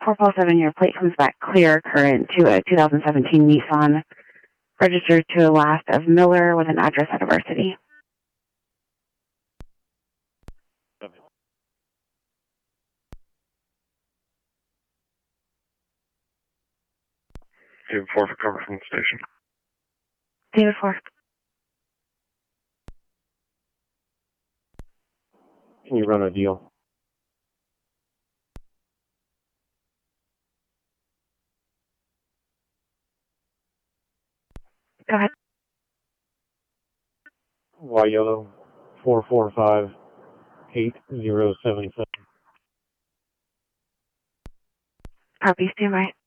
447, your plate comes back clear, current to a 2017 Nissan, registered to the last of Miller with an address at University. David 4 for cover from the station. David 4. Can you run a deal? Go ahead. Y yellow 445-8077. Copy, stand by.